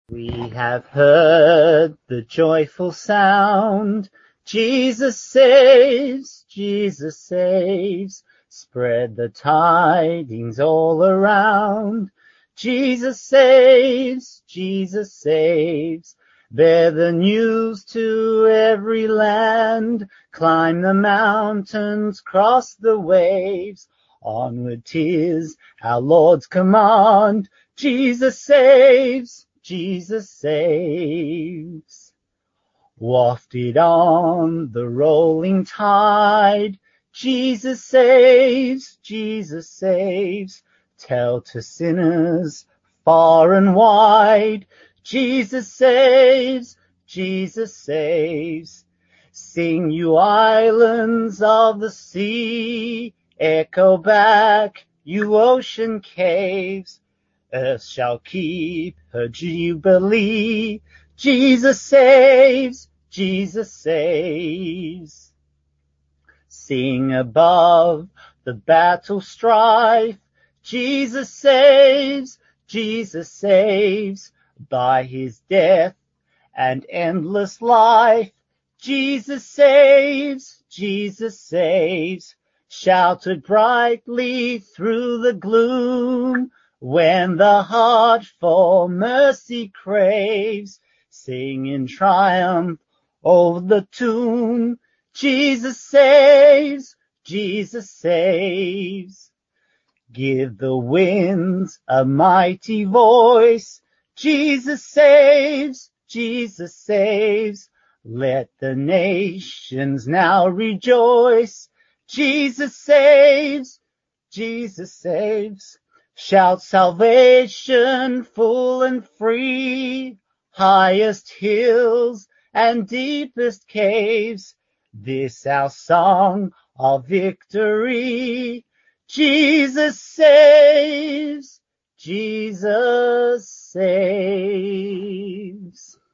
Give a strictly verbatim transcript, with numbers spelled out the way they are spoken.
We have heard the joyful sound. Jesus saves, Jesus saves. Spread the tidings all around. Jesus saves, Jesus saves. Bear the news to every land. Climb the mountains, cross the waves. Onward 'tis our Lord's command. Jesus saves, Jesus saves. Wafted on the rolling tide, Jesus saves, Jesus saves. Tell to sinners far and wide, Jesus saves, Jesus saves. Sing, you islands of the sea, echo back, you ocean caves. Earth shall keep her jubilee. Jesus saves, Jesus saves. Sing above the battle strife, Jesus saves, Jesus saves. By his death and endless life, Jesus saves, Jesus saves. Shouted brightly through the gloom, when the heart for mercy craves, sing in triumph over the tomb. Jesus saves, Jesus saves. Give the winds a mighty voice. Jesus saves, Jesus saves. Let the nations now rejoice. Jesus saves, Jesus saves. Shout salvation full and free, highest hills and deepest caves. This our song of victory. Jesus saves, Jesus saves.